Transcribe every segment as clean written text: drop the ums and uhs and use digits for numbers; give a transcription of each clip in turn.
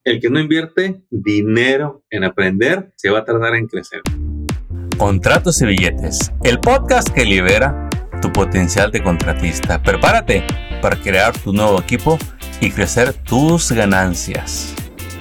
El que no invierte dinero en aprender se va a tardar en crecer. Contratos y billetes, el podcast que libera tu potencial de contratista. Prepárate para crear tu nuevo equipo y crecer tus ganancias.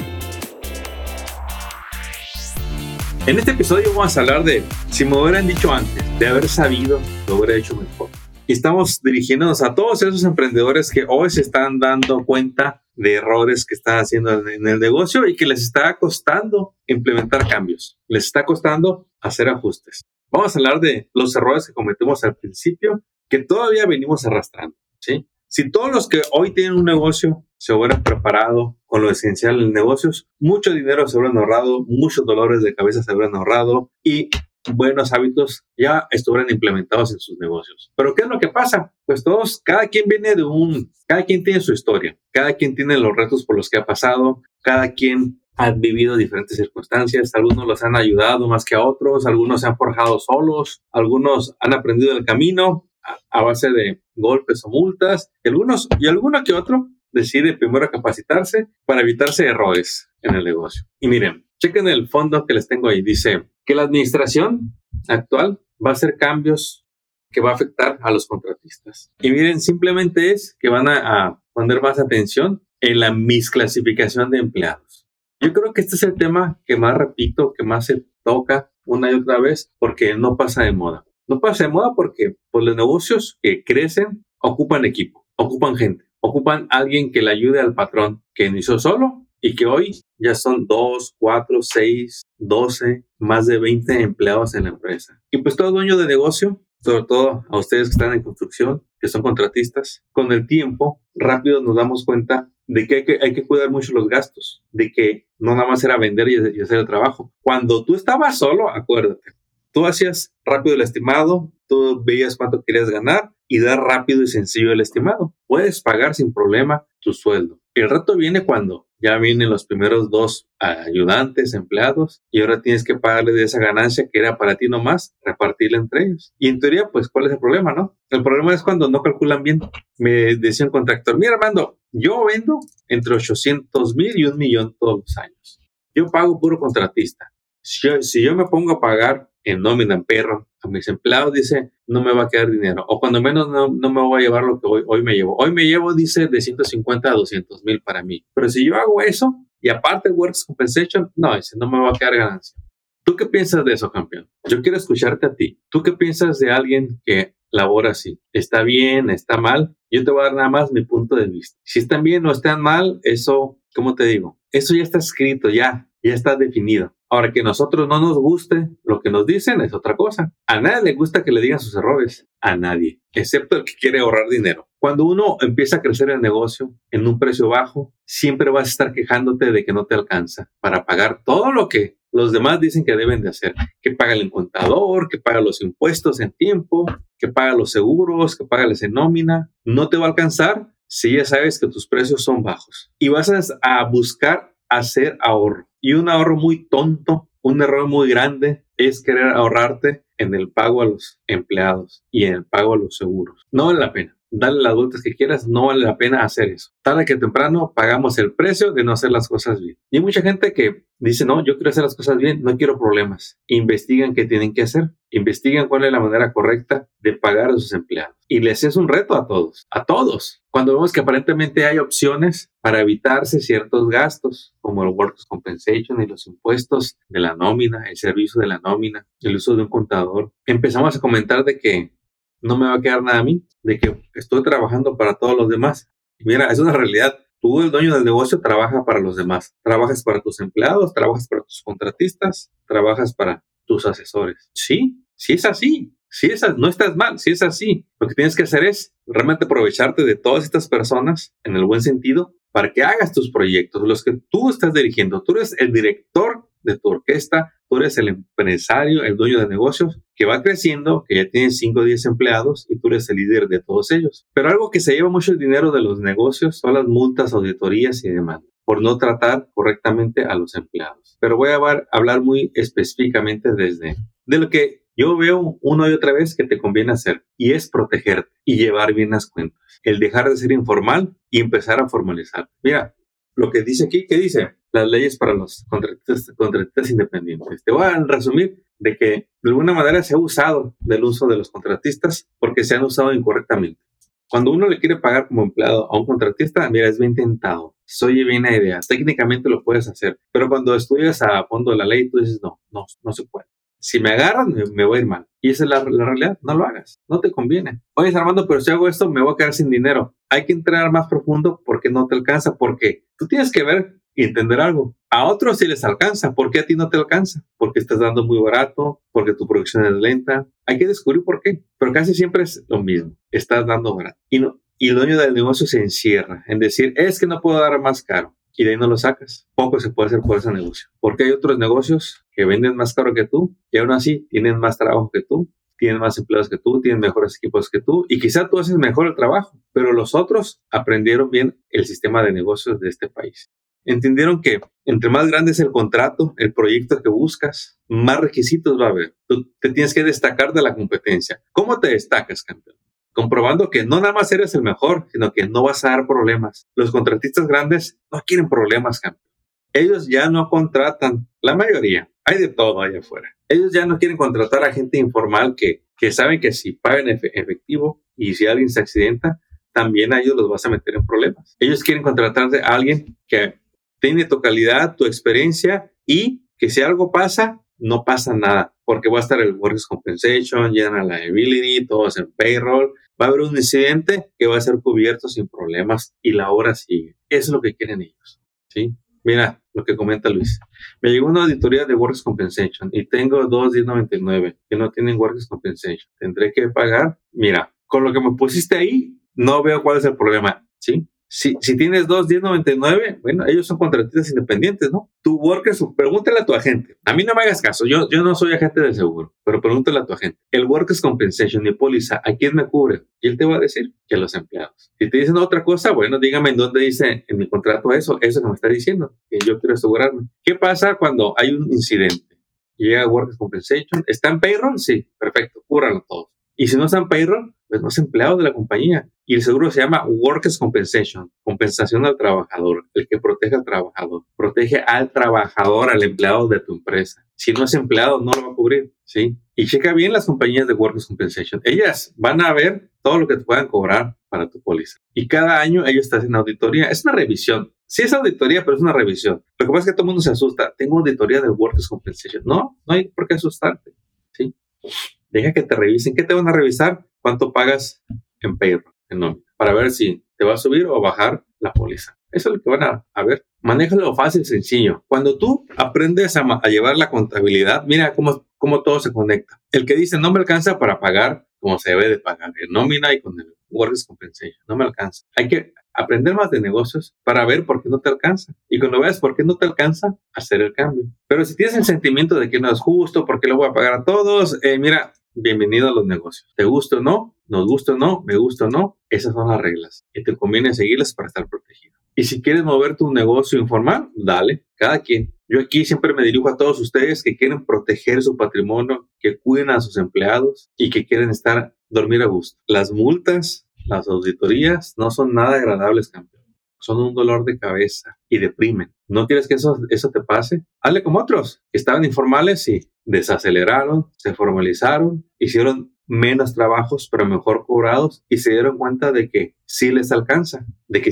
En este episodio vamos a hablar de si me hubieran dicho antes, de haber sabido, lo hubiera hecho mejor. Y estamos dirigiéndonos a todos esos emprendedores que hoy se están dando cuenta de errores que están haciendo en el negocio y que les está costando implementar cambios. Les está costando hacer ajustes. Vamos a hablar de los errores que cometimos al principio que todavía venimos arrastrando, ¿sí? Si todos los que hoy tienen un negocio se hubieran preparado con lo esencial en negocios, mucho dinero se hubieran ahorrado, muchos dolores de cabeza se hubieran ahorrado y buenos hábitos ya estuvieran implementados en sus negocios. Pero ¿qué es lo que pasa? Pues cada quien cada quien tiene su historia, cada quien tiene los retos por los que ha pasado, cada quien ha vivido diferentes circunstancias, algunos los han ayudado más que a otros, algunos se han forjado solos, algunos han aprendido el camino a base de golpes o multas, y alguno que otro decide primero capacitarse para evitarse errores en el negocio. Y miren, chequen el fondo que les tengo ahí. Dice que la administración actual va a hacer cambios que va a afectar a los contratistas. Y miren, simplemente es que van a poner más atención en la misclasificación de empleados. Yo creo que este es el tema que más repito, que más se toca una y otra vez, porque no pasa de moda. No pasa de moda porque pues, los negocios que crecen ocupan equipo, ocupan gente, ocupan alguien que le ayude al patrón que inició solo y que hoy ya son 2, 4, 6, 12, más de 20 empleados en la empresa. Y pues todo dueño de negocio, sobre todo a ustedes que están en construcción, que son contratistas, con el tiempo rápido nos damos cuenta de que hay que cuidar mucho los gastos, de que no nada más era vender y hacer el trabajo. Cuando tú estabas solo, acuérdate, tú hacías rápido el estimado, tú veías cuánto querías ganar y dar rápido y sencillo el estimado. Puedes pagar sin problema tu sueldo. El reto viene cuando ya vienen los primeros 2 ayudantes, empleados, y ahora tienes que pagarle de esa ganancia que era para ti nomás, repartirla entre ellos. Y en teoría, pues, ¿cuál es el problema, no? El problema es cuando no calculan bien. Me decía un contractor, mira, Armando, yo vendo entre 800,000 y 1,000,000 todos los años. Yo pago puro contratista. Si yo me pongo a pagar en nómina, en perro, a mis empleados, dice, no me va a quedar dinero. O cuando menos no me voy a llevar lo que hoy me llevo. Hoy me llevo, dice, de 150 a 200,000 para mí. Pero si yo hago eso, y aparte Workers' Compensation, no, dice, no me va a quedar ganancia. ¿Tú qué piensas de eso, campeón? Yo quiero escucharte a ti. ¿Tú qué piensas de alguien que labora así? ¿Está bien? ¿Está mal? Yo te voy a dar nada más mi punto de vista. Si están bien o están mal, eso, ¿cómo te digo? Eso ya está escrito, ya está definido. Ahora, que a nosotros no nos guste lo que nos dicen es otra cosa. A nadie le gusta que le digan sus errores. A nadie. Excepto el que quiere ahorrar dinero. Cuando uno empieza a crecer el negocio en un precio bajo, siempre vas a estar quejándote de que no te alcanza para pagar todo lo que los demás dicen que deben de hacer. Que paga el contador, que paga los impuestos en tiempo, que paga los seguros, que paga la nómina. No te va a alcanzar si ya sabes que tus precios son bajos. Y vas a buscar hacer ahorro. Y un ahorro muy tonto, un error muy grande, es querer ahorrarte en el pago a los empleados y en el pago a los seguros. No vale la pena. Dale las vueltas que quieras, no vale la pena hacer eso. Tarde que temprano pagamos el precio de no hacer las cosas bien. Y hay mucha gente que dice, no, yo quiero hacer las cosas bien, no quiero problemas. Investigan qué tienen que hacer. Investigan cuál es la manera correcta de pagar a sus empleados. Y les es un reto a todos. Cuando vemos que aparentemente hay opciones para evitarse ciertos gastos, como el Workers' Compensation y los impuestos de la nómina, el servicio de la nómina, el uso de un contador, empezamos a comentar de que no me va a quedar nada a mí, de que estoy trabajando para todos los demás. Y mira, es una realidad. Tú, el dueño del negocio, trabaja para los demás. Trabajas para tus empleados, trabajas para tus contratistas, trabajas para tus asesores. Sí es así. No estás mal, sí es así. Lo que tienes que hacer es realmente aprovecharte de todas estas personas, en el buen sentido, para que hagas tus proyectos, los que tú estás dirigiendo. Tú eres el director de tu orquesta, tú eres el empresario, el dueño de negocios, que va creciendo, que ya tiene 5 o 10 empleados y tú eres el líder de todos ellos. Pero algo que se lleva mucho el dinero de los negocios son las multas, auditorías y demás, por no tratar correctamente a los empleados. Pero voy a hablar muy específicamente de lo que yo veo una y otra vez que te conviene hacer, y es protegerte y llevar bien las cuentas. El dejar de ser informal y empezar a formalizar. Mira, lo que dice aquí, ¿qué dice? Las leyes para los contratistas independientes. Te voy a resumir de que de alguna manera se ha usado del uso de los contratistas porque se han usado incorrectamente. Cuando uno le quiere pagar como empleado a un contratista, mira, es bien tentado. Se oye bien la idea. Técnicamente lo puedes hacer. Pero cuando estudias a fondo la ley, tú dices, no se puede. Si me agarran, me voy a ir mal. Y esa es la realidad. No lo hagas. No te conviene. Oye, Armando, pero si hago esto, me voy a quedar sin dinero. Hay que entrar más profundo porque no te alcanza. Porque tú tienes que ver y entender algo. A otros sí les alcanza. ¿Por qué a ti no te alcanza? Porque estás dando muy barato, porque tu producción es lenta. Hay que descubrir por qué. Pero casi siempre es lo mismo. Estás dando barato. Y el dueño del negocio se encierra en decir, es que no puedo dar más caro. Y de ahí no lo sacas. Poco se puede hacer por ese negocio. Porque hay otros negocios que venden más caro que tú y aún así tienen más trabajo que tú, tienen más empleados que tú, tienen mejores equipos que tú y quizá tú haces mejor el trabajo, pero los otros aprendieron bien el sistema de negocios de este país. Entendieron que entre más grande es el contrato, el proyecto que buscas, más requisitos va a haber. Tú te tienes que destacar de la competencia. ¿Cómo te destacas, campeón? Comprobando que no nada más eres el mejor, sino que no vas a dar problemas. Los contratistas grandes no quieren problemas, campeón. Ellos ya no contratan, la mayoría, hay de todo allá afuera. Ellos ya no quieren contratar a gente informal que saben que si pagan efectivo y si alguien se accidenta, también a ellos los vas a meter en problemas. Ellos quieren contratar a alguien que tiene tu calidad, tu experiencia y que si algo pasa, no pasa nada, porque va a estar el Workers' Compensation, General Liability, todos en payroll. Va a haber un incidente que va a ser cubierto sin problemas y la hora sigue. Eso es lo que quieren ellos, ¿sí? Mira lo que comenta Luis. Me llegó una auditoría de Workers' Compensation y tengo 2,1099 que no tienen Workers' Compensation. Tendré que pagar. Mira, con lo que me pusiste ahí, no veo cuál es el problema, ¿sí? Si tienes 2,1099, bueno, ellos son contratistas independientes, ¿no? Tu Workers, pregúntale a tu agente. A mí no me hagas caso, yo no soy agente de seguro, pero pregúntale a tu agente. El Workers' Compensation, mi póliza, ¿a quién me cubre? Y él te va a decir que a los empleados. Si te dicen otra cosa, bueno, dígame en dónde dice en mi contrato eso que me está diciendo, que yo quiero asegurarme. ¿Qué pasa cuando hay un incidente? Llega Workers' Compensation, ¿está en payroll? Sí, perfecto, cúbralo todos. Y si no está en payroll, pues no es empleado de la compañía. Y el seguro se llama Workers' Compensation, compensación al trabajador, el que protege al trabajador. Protege al trabajador, al empleado de tu empresa. Si no es empleado, no lo va a cubrir, ¿sí? Y checa bien las compañías de Workers' Compensation. Ellas van a ver todo lo que te puedan cobrar para tu póliza. Y cada año ellos te hacen auditoría. Es una revisión. Sí es auditoría, pero es una revisión. Lo que pasa es que todo el mundo se asusta. Tengo auditoría del Workers' Compensation. No hay por qué asustarte, ¿sí? Deja que te revisen. ¿Qué te van a revisar? ¿Cuánto pagas en payroll, en nómina? Para ver si te va a subir o a bajar la póliza. Eso es lo que van a ver. Manéjalo fácil, sencillo. Cuando tú aprendes a llevar la contabilidad, mira cómo todo se conecta. El que dice no me alcanza para pagar como se debe de pagar, en nómina y con el Workers' Compensation. No me alcanza. Hay que aprender más de negocios para ver por qué no te alcanza. Y cuando veas por qué no te alcanza, hacer el cambio. Pero si tienes el sentimiento de que no es justo, porque lo voy a pagar a todos, mira, bienvenido a los negocios. ¿Te gusta o no? ¿Nos gusta o no? ¿Me gusta o no? Esas son las reglas. Y te conviene seguirlas para estar protegido. Y si quieres mover tu negocio informal, dale, cada quien. Yo aquí siempre me dirijo a todos ustedes que quieren proteger su patrimonio, que cuiden a sus empleados y que quieren dormir a gusto. Las multas, las auditorías no son nada agradables, campeón. Son un dolor de cabeza y deprimen. ¿No quieres que eso te pase? Hazle como otros que estaban informales y desaceleraron, se formalizaron, hicieron menos trabajos, pero mejor cobrados y se dieron cuenta de que sí les alcanza,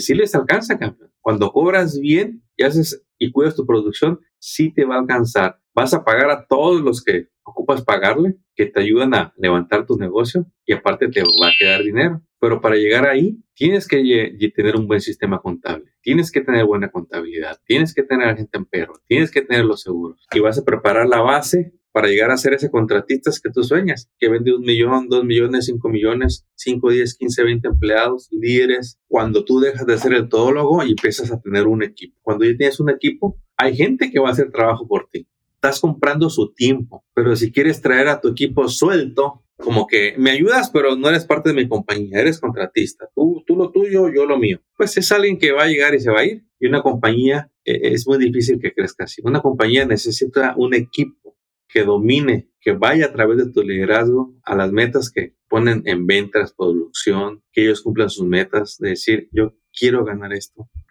campeón. Cuando cobras bien y haces y cuidas tu producción, sí te va a alcanzar. Vas a pagar a todos los que ocupas pagarle, que te ayudan a levantar tu negocio y aparte te va a quedar dinero. Pero para llegar ahí, tienes que tener un buen sistema contable, tienes que tener buena contabilidad, tienes que tener gente en payroll, tienes que tener los seguros y vas a preparar la base para llegar a ser ese contratista que tú sueñas, que vende 1 millón, 2 millones, 5 millones, 5, 10, 15, 20 empleados, líderes. Cuando tú dejas de ser el todólogo y empiezas a tener un equipo. Cuando ya tienes un equipo, hay gente que va a hacer trabajo por ti. Estás comprando su tiempo, pero si quieres traer a tu equipo suelto, como que me ayudas, pero no eres parte de mi compañía, eres contratista. Tú lo tuyo, yo lo mío. Pues es alguien que va a llegar y se va a ir. Y una compañía es muy difícil que crezca así. Una compañía necesita un equipo que domine, que vaya a través de tu liderazgo a las metas que ponen en ventas, producción, que ellos cumplan sus metas, de decir, yo quiero ganar esto,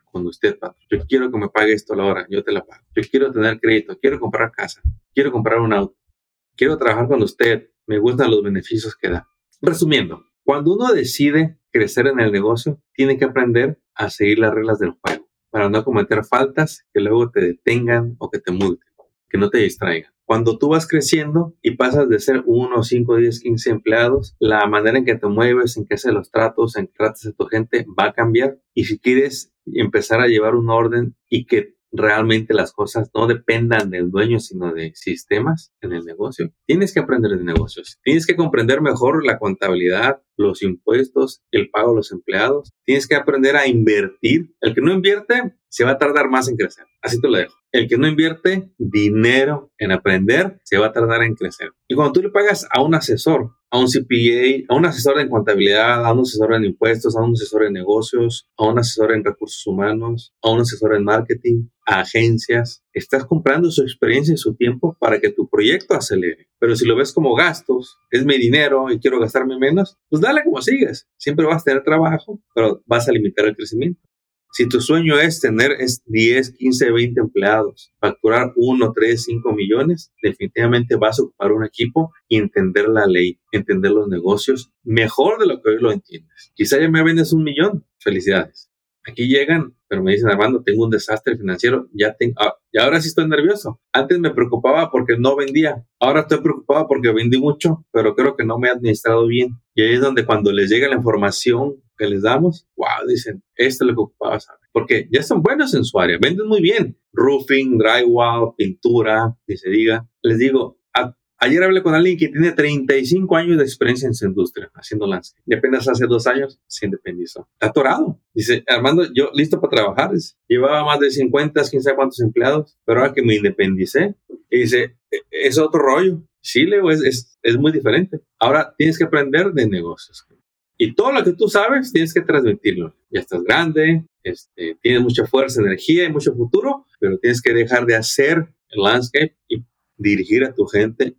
con usted, patrón. Yo quiero que me pague esto a la hora, yo te la pago. Yo quiero tener crédito, quiero comprar casa, quiero comprar un auto, quiero trabajar con usted, me gustan los beneficios que da. Resumiendo, cuando uno decide crecer en el negocio, tiene que aprender a seguir las reglas del juego para no cometer faltas que luego te detengan o que te multen, que no te distraigan. Cuando tú vas creciendo y pasas de ser 1, 5, 10, 15 empleados, la manera en que te mueves, en que haces los tratos, en que tratas a tu gente va a cambiar. Y si quieres empezar a llevar un orden y que realmente las cosas no dependan del dueño, sino de sistemas en el negocio, tienes que aprender de negocios. Tienes que comprender mejor la contabilidad, los impuestos, el pago a los empleados. Tienes que aprender a invertir. El que no invierte se va a tardar más en crecer. Así te lo dejo. El que no invierte dinero en aprender se va a tardar en crecer. Y cuando tú le pagas a un asesor, a un CPA, a un asesor en contabilidad, a un asesor en impuestos, a un asesor en negocios, a un asesor en recursos humanos, a un asesor en marketing, a agencias, estás comprando su experiencia y su tiempo para que tu proyecto acelere. Pero si lo ves como gastos, es mi dinero y quiero gastarme menos, pues dale como sigues. Siempre vas a tener trabajo, pero vas a limitar el crecimiento. Si tu sueño es tener 10, 15, 20 empleados, facturar 1, 3, 5 millones, definitivamente vas a ocupar un equipo y entender la ley, entender los negocios mejor de lo que hoy lo entiendes. Quizá ya me vendes 1 millón. Felicidades. Aquí llegan, pero me dicen, Armando, tengo un desastre financiero, y ahora sí estoy nervioso. Antes me preocupaba porque no vendía, ahora estoy preocupado porque vendí mucho, pero creo que no me he administrado bien. Y ahí es donde cuando les llega la información que les damos, wow, dicen, esto es lo que ocupaba saber. Porque ya son buenos en su área, venden muy bien. Roofing, drywall, pintura, ni se diga. Les digo, ayer hablé con alguien que tiene 35 años de experiencia en su industria, haciendo landscape. Y apenas hace 2 años se independizó. Está atorado. Dice, Armando, yo listo para trabajar. Llevaba más de 50, quién sabe cuántos empleados. Pero ahora que me independicé, y dice, es otro rollo. Sí, Leo, es muy diferente. Ahora tienes que aprender de negocios. Y todo lo que tú sabes, tienes que transmitirlo. Ya estás grande, tienes mucha fuerza, energía y mucho futuro, pero tienes que dejar de hacer el landscape y dirigir a tu gente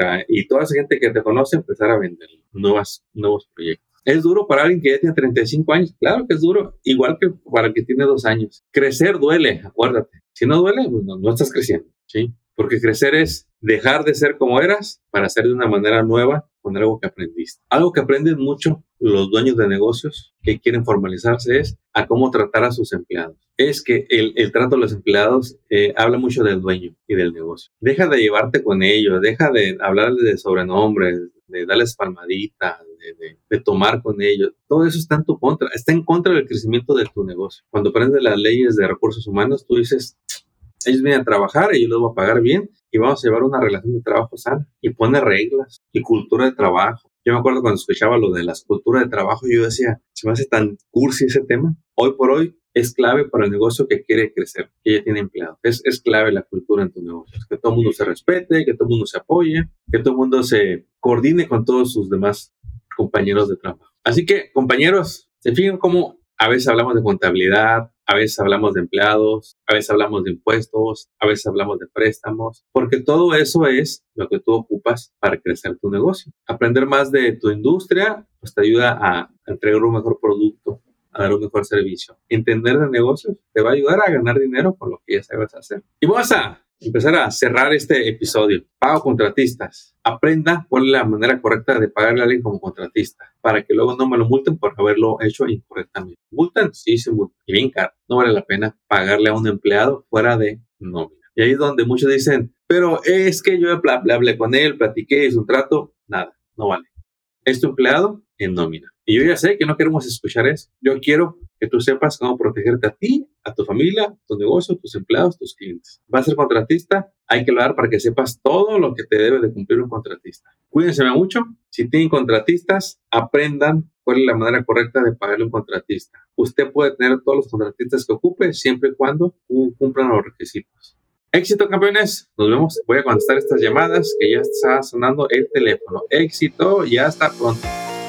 y toda esa gente que te conoce empezar a vender nuevos proyectos. ¿Es duro para alguien que ya tiene 35 años? Claro que es duro, igual que para el que tiene 2 años. Crecer duele, acuérdate. Si no duele, pues no estás creciendo, ¿sí? Porque crecer es dejar de ser como eras para ser de una manera nueva con algo que aprendiste. Algo que aprenden mucho los dueños de negocios que quieren formalizarse es a cómo tratar a sus empleados. Es que el trato a los empleados habla mucho del dueño y del negocio. Deja de llevarte con ellos, deja de hablarles de sobrenombres, de darles palmaditas, de tomar con ellos. Todo eso está en tu contra, está en contra del crecimiento de tu negocio. Cuando aprendes las leyes de recursos humanos, tú dices, ellos vienen a trabajar y yo les voy a pagar bien y vamos a llevar una relación de trabajo sana y pone reglas y cultura de trabajo. Yo me acuerdo cuando escuchaba lo de las culturas de trabajo, yo decía, se me hace tan cursi ese tema. Hoy por hoy es clave para el negocio que quiere crecer, que ya tiene empleados. Es clave la cultura en tu negocio. Que todo el mundo se respete, que todo el mundo se apoye, que todo el mundo se coordine con todos sus demás compañeros de trabajo. Así que, compañeros, se fijan cómo a veces hablamos de contabilidad, a veces hablamos de empleados, a veces hablamos de impuestos, a veces hablamos de préstamos, porque todo eso es lo que tú ocupas para crecer tu negocio. Aprender más de tu industria, pues te ayuda a entregar un mejor producto, a dar un mejor servicio. Entender de negocios te va a ayudar a ganar dinero con lo que ya sabes hacer. Y vamos a empezar a cerrar este episodio. Pago contratistas. Aprenda cuál es la manera correcta de pagarle a alguien como contratista para que luego no me lo multen por haberlo hecho incorrectamente. ¿Multan? Sí, se multan. Y bien caro. No vale la pena pagarle a un empleado fuera de nómina. Y ahí es donde muchos dicen, pero es que yo hablé con él, platiqué, hice un trato. Nada, no vale. Es tu empleado en nómina. Y yo ya sé que no queremos escuchar eso. Yo quiero que tú sepas cómo protegerte a ti, a tu familia, tu negocio, tus empleados, tus clientes. ¿Vas a ser contratista? Hay que hablar para que sepas todo lo que te debe de cumplir un contratista. Cuídense mucho. Si tienen contratistas, aprendan cuál es la manera correcta de pagarle a un contratista. Usted puede tener todos los contratistas que ocupe siempre y cuando cumplan los requisitos. Éxito, campeones. Nos vemos. Voy a contestar estas llamadas que ya está sonando el teléfono. Éxito y hasta pronto.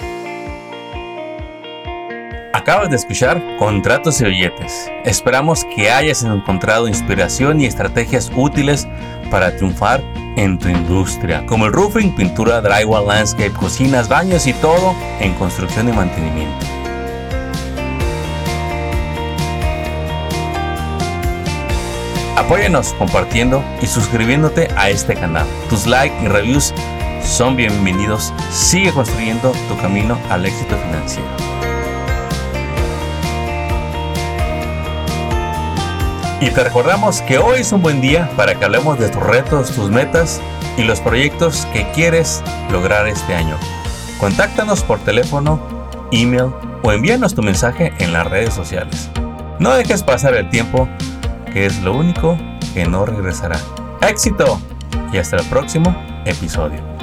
Acabas de escuchar Contratos y Billetes. Esperamos que hayas encontrado inspiración y estrategias útiles para triunfar en tu industria, como el roofing, pintura, drywall, landscape, cocinas, baños y todo en construcción y mantenimiento. Apóyanos compartiendo y suscribiéndote a este canal. Tus likes y reviews son bienvenidos. Sigue construyendo tu camino al éxito financiero. Y te recordamos que hoy es un buen día para que hablemos de tus retos, tus metas y los proyectos que quieres lograr este año. Contáctanos por teléfono, email o envíanos tu mensaje en las redes sociales. No dejes pasar el tiempo, que es lo único que no regresará. ¡Éxito! Y hasta el próximo episodio.